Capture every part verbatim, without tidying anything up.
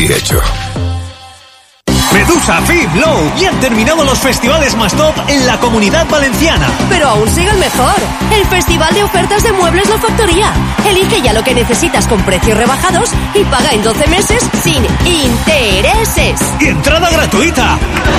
y hecho. Medusa, F I B, Low y han terminado los festivales más top en la Comunidad Valenciana. Pero aún sigue el mejor, el Festival de Ofertas de Muebles La Factoría. Elige ya lo que necesitas con precios rebajados y paga en doce meses sin intereses. Y entrada gratuita.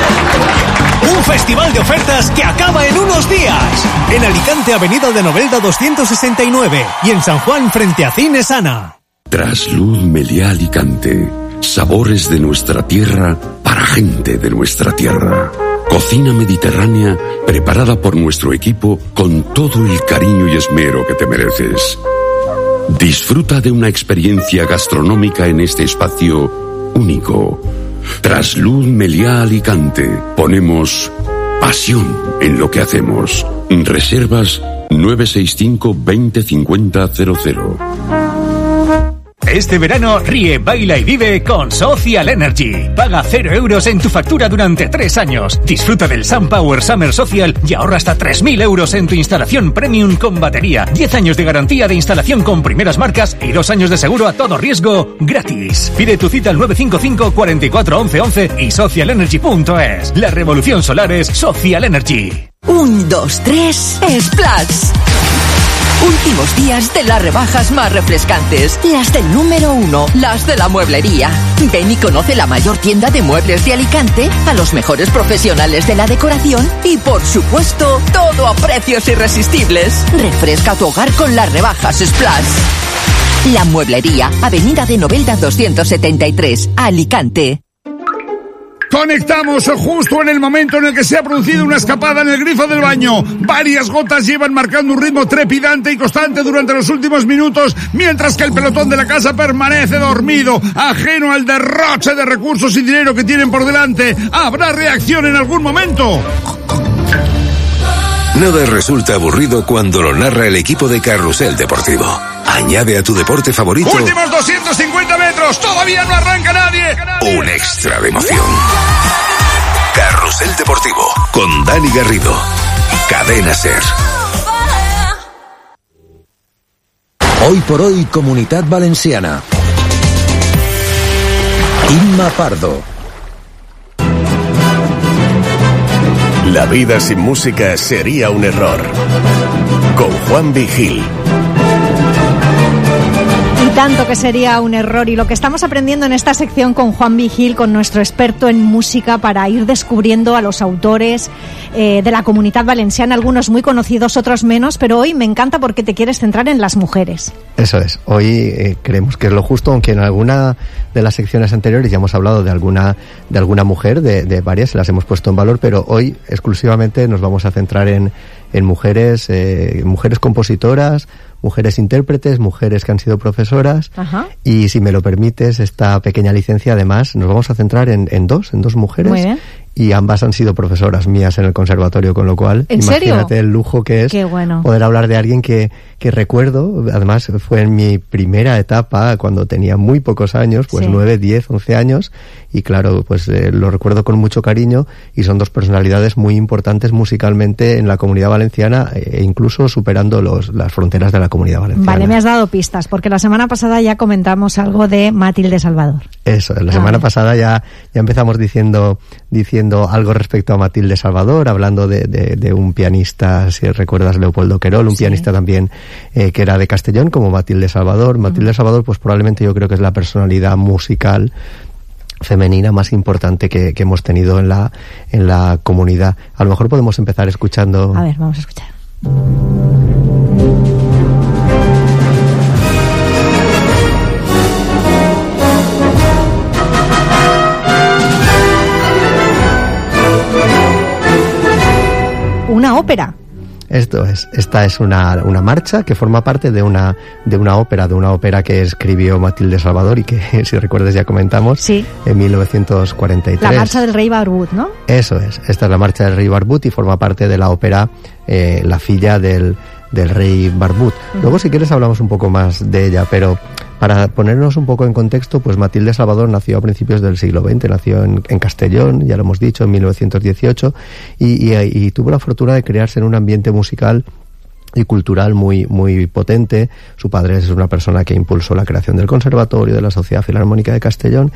Un festival de ofertas que acaba en unos días. En Alicante, Avenida de Novelda doscientos sesenta y nueve y en San Juan frente a Cines Ana. Trasluz Meliá Alicante. Sabores de nuestra tierra para gente de nuestra tierra. Cocina mediterránea preparada por nuestro equipo con todo el cariño y esmero que te mereces. Disfruta de una experiencia gastronómica en este espacio único. Trasluz Meliá Alicante. Ponemos pasión en lo que hacemos. Reservas nueve seis cinco veinte cincuenta cero cero. Este verano ríe, baila y vive con Social Energy. Paga cero euros en tu factura durante tres años. Disfruta del SunPower Summer Social y ahorra hasta tres mil euros en tu instalación premium con batería. diez años de garantía de instalación con primeras marcas y dos años de seguro a todo riesgo gratis. Pide tu cita al nueve cinco cinco, cuatro cuatro, once once y social energy punto es. La revolución solar es Social Energy. Un, dos, tres, Splash. Últimos días de las rebajas más refrescantes. Las del número uno, las de la mueblería. Ven y conoce la mayor tienda de muebles de Alicante, a los mejores profesionales de la decoración y, por supuesto, todo a precios irresistibles. Refresca tu hogar con las rebajas Splash. La mueblería, Avenida de Novelda doscientos setenta y tres, Alicante. Conectamos justo en el momento en el que se ha producido una escapada en el grifo del baño. Varias gotas llevan marcando un ritmo trepidante y constante durante los últimos minutos, mientras que el pelotón de la casa permanece dormido, ajeno al derroche de recursos y dinero que tienen por delante. ¿Habrá reacción en algún momento? Nada resulta aburrido cuando lo narra el equipo de Carrusel Deportivo. Añade a tu deporte favorito... ¡Últimos doscientos cincuenta metros! ¡Todavía no arranca nadie! Un extra de emoción. Carrusel Deportivo, con Dani Garrido. Cadena SER. Hoy por hoy, Comunidad Valenciana. Inma Pardo. La vida sin música sería un error. Con Juan Vigil. Y tanto que sería un error, y lo que estamos aprendiendo en esta sección con Juan Vigil, con nuestro experto en música, para ir descubriendo a los autores eh, de la Comunidad Valenciana, algunos muy conocidos, otros menos, pero hoy me encanta porque te quieres centrar en las mujeres. Eso es, hoy eh, creemos que es lo justo, aunque en alguna de las secciones anteriores ya hemos hablado de alguna de alguna mujer, de, de varias, las hemos puesto en valor, pero hoy exclusivamente nos vamos a centrar en, en mujeres, eh, mujeres compositoras, mujeres intérpretes, mujeres que han sido profesoras. Ajá. Y si me lo permites, esta pequeña licencia, además, nos vamos a centrar en, en dos, en dos mujeres. Muy bien. Y ambas han sido profesoras mías en el conservatorio, con lo cual, ¿en imagínate serio? El lujo que es. Qué bueno. Poder hablar de alguien que, que recuerdo, además fue en mi primera etapa, cuando tenía muy pocos años, pues sí. nueve, diez, once años, y claro, pues eh, lo recuerdo con mucho cariño, y son dos personalidades muy importantes musicalmente en la Comunidad Valenciana, e incluso superando los, las fronteras de la Comunidad Valenciana. Vale, me has dado pistas, porque la semana pasada ya comentamos algo de Matilde Salvador. Eso, la ah, semana vale. pasada ya, ya empezamos diciendo, diciendo algo respecto a Matilde Salvador, hablando de, de, de un pianista, si recuerdas, Leopoldo Querol, un sí. pianista también eh, que era de Castellón, como Matilde Salvador. Matilde uh-huh. Salvador, pues probablemente yo creo que es la personalidad musical femenina más importante que, que hemos tenido en la, en la comunidad. A lo mejor podemos empezar escuchando... A ver, vamos a escuchar. Una ópera. Esto es, esta es una, una marcha que forma parte de una, de una ópera, de una ópera que escribió Matilde Salvador y que, si recuerdas, ya comentamos, sí. en mil novecientos cuarenta y tres. La marcha del rey Barbut, ¿no? Eso es, esta es la marcha del rey Barbut y forma parte de la ópera eh, La filla del, del rey Barbut. Uh-huh. Luego, si quieres, hablamos un poco más de ella, pero para ponernos un poco en contexto, pues Matilde Salvador nació a principios del siglo veinte, nació en, en Castellón, ya lo hemos dicho, en mil novecientos dieciocho, y, y, y tuvo la fortuna de criarse en un ambiente musical y cultural muy muy potente. Su padre es una persona que impulsó la creación del Conservatorio, de la Sociedad Filarmónica de Castellón,